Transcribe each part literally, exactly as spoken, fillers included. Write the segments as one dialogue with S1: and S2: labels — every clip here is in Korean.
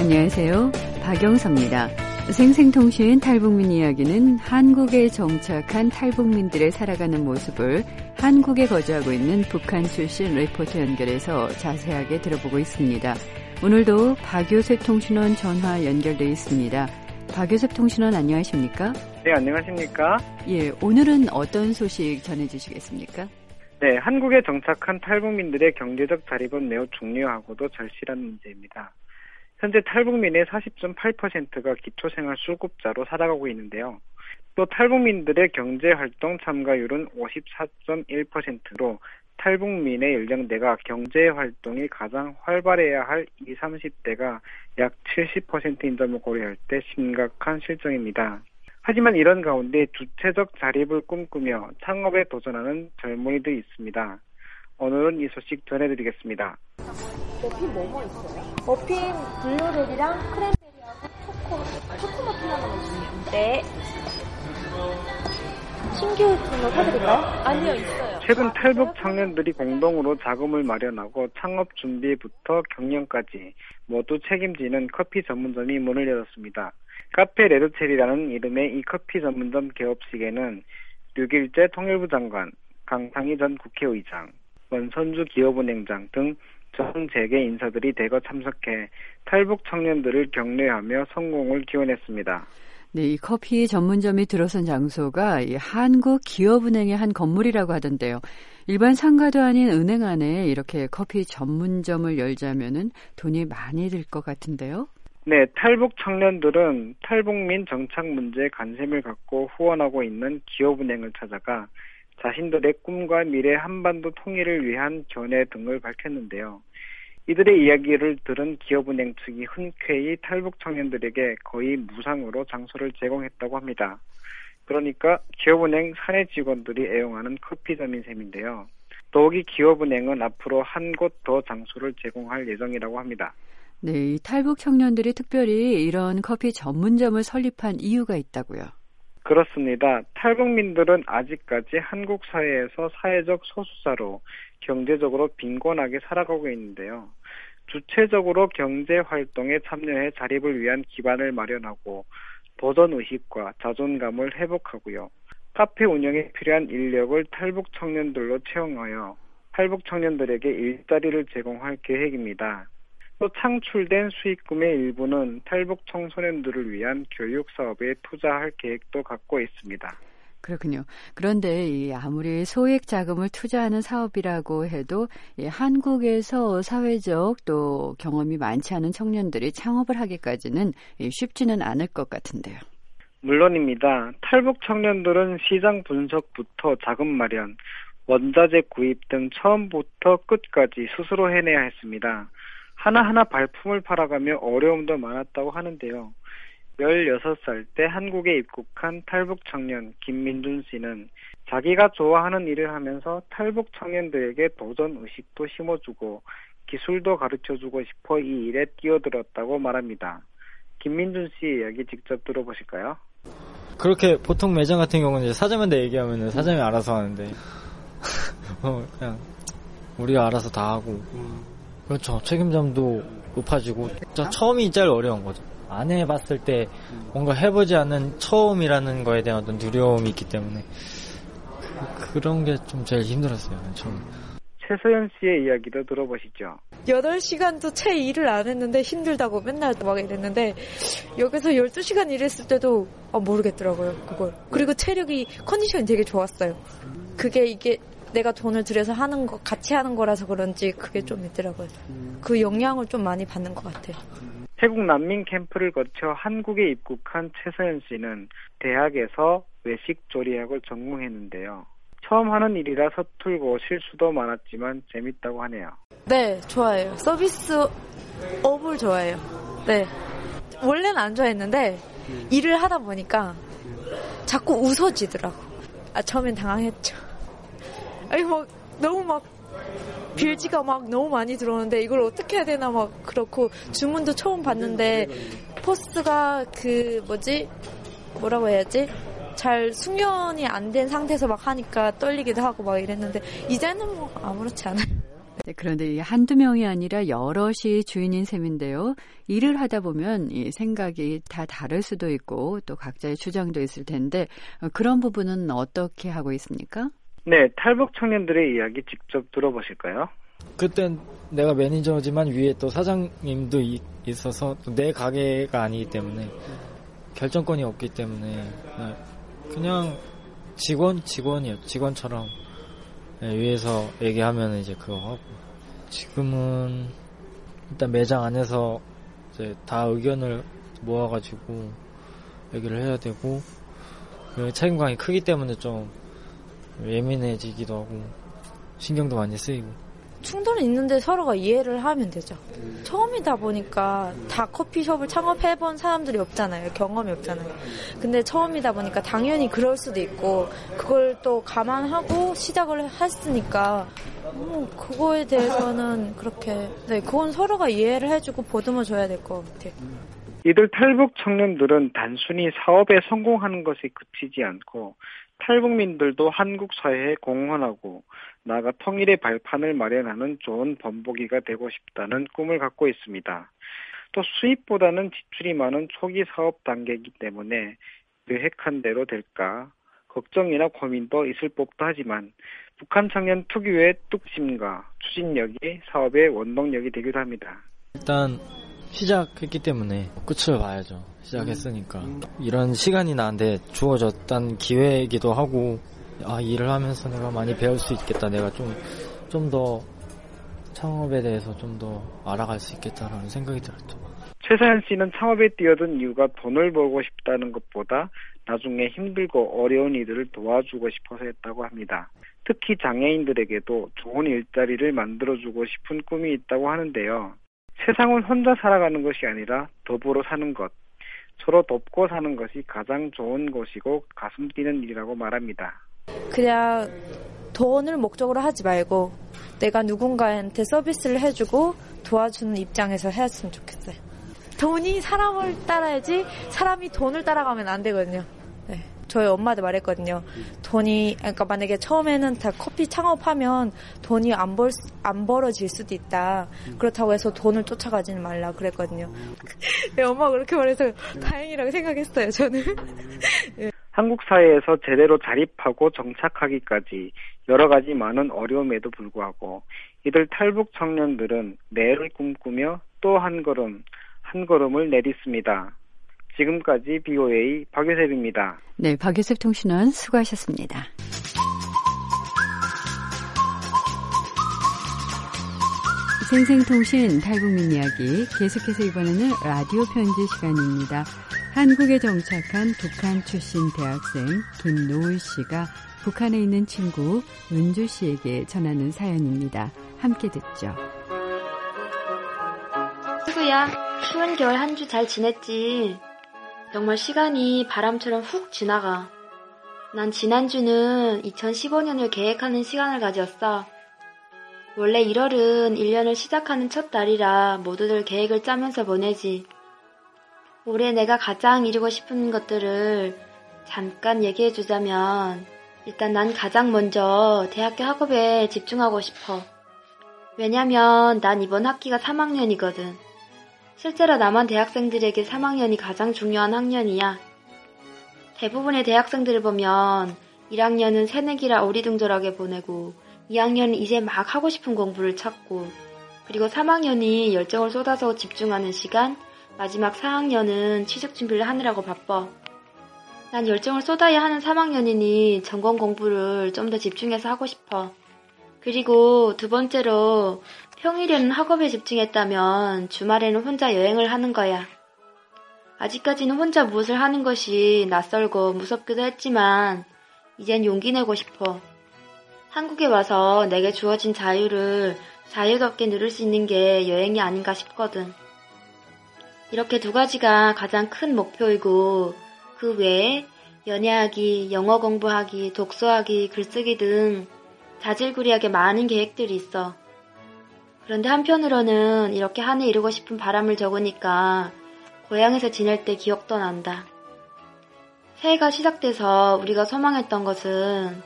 S1: 안녕하세요. 박영서입니다. 생생통신 탈북민 이야기는 한국에 정착한 탈북민들의 살아가는 모습을 한국에 거주하고 있는 북한 출신 리포터 연결해서 자세하게 들어보고 있습니다. 오늘도 박요셉 통신원 전화 연결되어 있습니다. 박요셉 통신원 안녕하십니까?
S2: 네, 안녕하십니까?
S1: 예, 오늘은 어떤 소식 전해주시겠습니까?
S2: 네, 한국에 정착한 탈북민들의 경제적 자립은 매우 중요하고도 절실한 문제입니다. 현재 탈북민의 사십 점 팔 퍼센트가 기초생활 수급자로 살아가고 있는데요. 또 탈북민들의 경제활동 참가율은 오십사 점 일 퍼센트로 탈북민의 연령대가 경제활동이 가장 활발해야 할 이십, 삼십 대가 약 칠십 퍼센트인 점을 고려할 때 심각한 실정입니다. 하지만 이런 가운데 주체적 자립을 꿈꾸며 창업에 도전하는 젊은이들이 있습니다. 오늘은 이 소식 전해드리겠습니다.
S3: 머핀 뭐뭐 있어요? 머핀 블루베리랑 크랜베리하고 초코, 초코머핀 하나 있어요. 네. 신규 등록 사드릴까요? 아니요, 있어요.
S2: 최근 탈북 청년들이 공동으로 자금을 마련하고 창업 준비부터 경영까지 모두 책임지는 커피 전문점이 문을 열었습니다. 카페 레드체리라는 이름의 이 커피 전문점 개업식에는 류길재 통일부 장관, 강상희 전 국회의장, 원선주 기업은행장 등 전 재계 인사들이 대거 참석해 탈북 청년들을 격려하며 성공을 기원했습니다.
S1: 네, 이 커피 전문점이 들어선 장소가 이 한국기업은행의 한 건물이라고 하던데요. 일반 상가도 아닌 은행 안에 이렇게 커피 전문점을 열자면은 돈이 많이 들 것 같은데요.
S2: 네, 탈북 청년들은 탈북민 정착 문제에 관심을 갖고 후원하고 있는 기업은행을 찾아가 자신들의 꿈과 미래 한반도 통일을 위한 견해 등을 밝혔는데요. 이들의 이야기를 들은 기업은행 측이 흔쾌히 탈북 청년들에게 거의 무상으로 장소를 제공했다고 합니다. 그러니까 기업은행 사내 직원들이 애용하는 커피점인 셈인데요. 더욱이 기업은행은 앞으로 한 곳 더 장소를 제공할 예정이라고 합니다.
S1: 네, 이 탈북 청년들이 특별히 이런 커피 전문점을 설립한 이유가 있다고요.
S2: 그렇습니다. 탈북민들은 아직까지 한국 사회에서 사회적 소수자로 경제적으로 빈곤하게 살아가고 있는데요. 주체적으로 경제활동에 참여해 자립을 위한 기반을 마련하고 도전의식과 자존감을 회복하고요. 카페 운영에 필요한 인력을 탈북 청년들로 채용하여 탈북 청년들에게 일자리를 제공할 계획입니다. 또 창출된 수익금의 일부는 탈북 청소년들을 위한 교육 사업에 투자할 계획도 갖고 있습니다.
S1: 그렇군요. 그런데 이 아무리 소액 자금을 투자하는 사업이라고 해도 이 한국에서 사회적 또 경험이 많지 않은 청년들이 창업을 하기까지는 쉽지는 않을 것 같은데요.
S2: 물론입니다. 탈북 청년들은 시장 분석부터 자금 마련, 원자재 구입 등 처음부터 끝까지 스스로 해내야 했습니다. 하나하나 발품을 팔아가며 어려움도 많았다고 하는데요. 열여섯 살 때 한국에 입국한 탈북 청년 김민준 씨는 자기가 좋아하는 일을 하면서 탈북 청년들에게 도전 의식도 심어주고 기술도 가르쳐주고 싶어 이 일에 뛰어들었다고 말합니다. 김민준 씨의 이야기 직접 들어보실까요?
S4: 그렇게 보통 매장 같은 경우는 이제 사장한테 얘기하면 사장이 알아서 하는데 어, 그냥 우리가 알아서 다 하고 그렇죠. 책임감도 높아지고 진짜 처음이 제일 어려운 거죠. 안 해봤을 때 뭔가 해보지 않은 처음이라는 거에 대한 어떤 두려움이 있기 때문에 그, 그런 게 좀 제일 힘들었어요. 처음.
S2: 최서연 씨의 이야기도 들어보시죠.
S3: 여덟 시간도 채 일을 안 했는데 힘들다고 맨날 막 이랬는데 여기서 열두 시간 일했을 때도 아, 모르겠더라고요. 그걸. 그리고 체력이 컨디션이 되게 좋았어요. 그게 이게 내가 돈을 들여서 하는 거, 같이 하는 거라서 그런지 그게 좀 있더라고요. 그 영향을 좀 많이 받는 것 같아요.
S2: 태국 난민 캠프를 거쳐 한국에 입국한 최서연 씨는 대학에서 외식조리학을 전공했는데요. 처음 하는 일이라 서툴고 실수도 많았지만 재밌다고 하네요.
S3: 네, 좋아해요. 서비스 업을 좋아해요. 네. 원래는 안 좋아했는데 일을 하다 보니까 자꾸 웃어지더라고. 아, 처음엔 당황했죠. 아니, 막, 너무 막, 빌지가 막 너무 많이 들어오는데, 이걸 어떻게 해야 되나 막, 그렇고, 주문도 처음 봤는데, 포스가 그, 뭐지? 뭐라고 해야지? 잘 숙련이 안 된 상태에서 막 하니까 떨리기도 하고 막 이랬는데, 이제는 뭐, 아무렇지 않아요.
S1: 네, 그런데 한두 명이 아니라 여럿이 주인인 셈인데요. 일을 하다 보면 이 생각이 다 다를 수도 있고 또 각자의 주장도 있을 텐데 그런 부분은 어떻게 하고 있습니까?
S2: 네, 탈북 청년들의 이야기 직접 들어보실까요?
S4: 그땐 내가 매니저지만 위에 또 사장님도 이, 있어서 내 가게가 아니기 때문에 결정권이 없기 때문에 그냥 직원, 직원이요. 직원처럼 위에서 얘기하면 이제 그거 하고 지금은 일단 매장 안에서 이제 다 의견을 모아가지고 얘기를 해야 되고 책임감이 크기 때문에 좀 예민해지기도 하고 신경도 많이 쓰이고
S3: 충돌은 있는데 서로가 이해를 하면 되죠. 처음이다 보니까 다 커피숍을 창업해본 사람들이 없잖아요. 경험이 없잖아요. 근데 처음이다 보니까 당연히 그럴 수도 있고 그걸 또 감안하고 시작을 했으니까 뭐 그거에 대해서는 그렇게 네 그건 서로가 이해를 해주고 보듬어줘야 될 것 같아요.
S2: 이들 탈북 청년들은 단순히 사업에 성공하는 것에 그치지 않고 탈북민들도 한국 사회에 공헌하고 나아가 통일의 발판을 마련하는 좋은 본보기가 되고 싶다는 꿈을 갖고 있습니다. 또 수입보다는 지출이 많은 초기 사업 단계이기 때문에 계획한 대로 될까 걱정이나 고민도 있을 법도 하지만 북한 청년 특유의 뚝심과 추진력이 사업의 원동력이 되기도 합니다.
S4: 일단 시작했기 때문에 끝을 봐야죠. 시작했으니까. 음. 이런 시간이 나한테 주어졌던 기회이기도 하고 아 일을 하면서 내가 많이 배울 수 있겠다. 내가 좀 좀 더 창업에 대해서 좀 더 알아갈 수 있겠다라는 생각이 들었죠.
S2: 최사연 씨는 창업에 뛰어든 이유가 돈을 벌고 싶다는 것보다 나중에 힘들고 어려운 이들을 도와주고 싶어서였다고 합니다. 특히 장애인들에게도 좋은 일자리를 만들어주고 싶은 꿈이 있다고 하는데요. 세상은 혼자 살아가는 것이 아니라 더불어 사는 것, 서로 돕고 사는 것이 가장 좋은 것이고 가슴 뛰는 일이라고 말합니다.
S3: 그냥 돈을 목적으로 하지 말고 내가 누군가한테 서비스를 해주고 도와주는 입장에서 했으면 좋겠어요. 돈이 사람을 따라야지 사람이 돈을 따라가면 안 되거든요. 네. 저희 엄마도 말했거든요. 돈이, 그러니까 만약에 처음에는 다 커피 창업하면 돈이 안 벌, 안 벌어질 수도 있다. 그렇다고 해서 돈을 쫓아가지는 말라 그랬거든요. 네, 엄마가 그렇게 말해서 다행이라고 생각했어요, 저는. 네.
S2: 한국 사회에서 제대로 자립하고 정착하기까지 여러 가지 많은 어려움에도 불구하고 이들 탈북 청년들은 내일을 꿈꾸며 또 한 걸음, 한 걸음을 내딛습니다. 지금까지 비오에이 박유셉입니다.
S1: 네, 박유셉 통신원 수고하셨습니다. 생생통신 탈북민 이야기 계속해서 이번에는 라디오 편지 시간입니다. 한국에 정착한 북한 출신 대학생 김노을 씨가 북한에 있는 친구 은주 씨에게 전하는 사연입니다. 함께 듣죠.
S5: 친구야, 추운 겨울 한 주 잘 지냈지? 정말 시간이 바람처럼 훅 지나가. 난 지난주는 이천십오 년을 계획하는 시간을 가졌어. 원래 일월은 일 년을 시작하는 첫 달이라 모두들 계획을 짜면서 보내지. 올해 내가 가장 이루고 싶은 것들을 잠깐 얘기해주자면 일단 난 가장 먼저 대학교 학업에 집중하고 싶어. 왜냐면 난 이번 학기가 삼 학년이거든. 실제로 남한 대학생들에게 삼 학년이 가장 중요한 학년이야. 대부분의 대학생들을 보면 일 학년은 새내기라 어리둥절하게 보내고 이 학년은 이제 막 하고 싶은 공부를 찾고 그리고 삼 학년이 열정을 쏟아서 집중하는 시간, 마지막 사 학년은 취직 준비를 하느라고 바빠. 난 열정을 쏟아야 하는 삼 학년이니 전공 공부를 좀 더 집중해서 하고 싶어. 그리고 두 번째로 평일에는 학업에 집중했다면 주말에는 혼자 여행을 하는 거야. 아직까지는 혼자 무엇을 하는 것이 낯설고 무섭기도 했지만 이젠 용기 내고 싶어. 한국에 와서 내게 주어진 자유를 자유롭게 누릴 수 있는 게 여행이 아닌가 싶거든. 이렇게 두 가지가 가장 큰 목표이고 그 외에 연애하기, 영어 공부하기, 독서하기, 글쓰기 등 자질구레하게 많은 계획들이 있어. 그런데 한편으로는 이렇게 한 해 이루고 싶은 바람을 적으니까 고향에서 지낼 때 기억도 난다. 새해가 시작돼서 우리가 소망했던 것은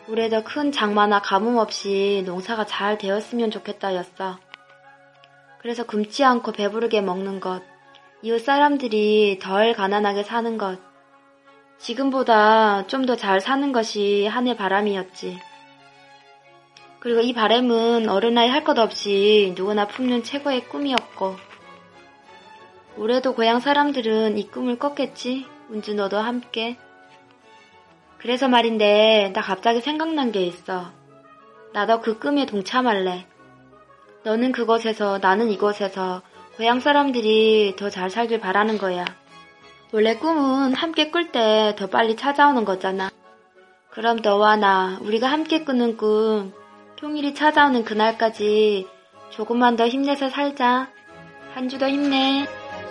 S5: 올해도 큰 장마나 가뭄 없이 농사가 잘 되었으면 좋겠다였어. 그래서 굶지 않고 배부르게 먹는 것, 이웃 사람들이 덜 가난하게 사는 것, 지금보다 좀 더 잘 사는 것이 하늘 바람이었지. 그리고 이 바람은 어른아이 할 것 없이 누구나 품는 최고의 꿈이었고, 올해도 고향 사람들은 이 꿈을 꿨겠지? 운주 너도 함께. 그래서 말인데 나 갑자기 생각난 게 있어. 나도 그 꿈에 동참할래. 너는 그곳에서 나는 이곳에서 고향 사람들이 더 잘 살길 바라는 거야. 원래 꿈은 함께 꿀 때 더 빨리 찾아오는 거잖아. 그럼 너와 나 우리가 함께 꾸는 꿈 통일이 찾아오는 그날까지 조금만 더 힘내서 살자. 한 주 더 힘내.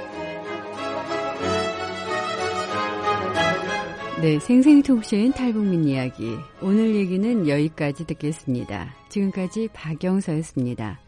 S1: 네, 생생톡쇼인 탈북민 이야기. 오늘 얘기는 여기까지 듣겠습니다. 지금까지 박영서였습니다.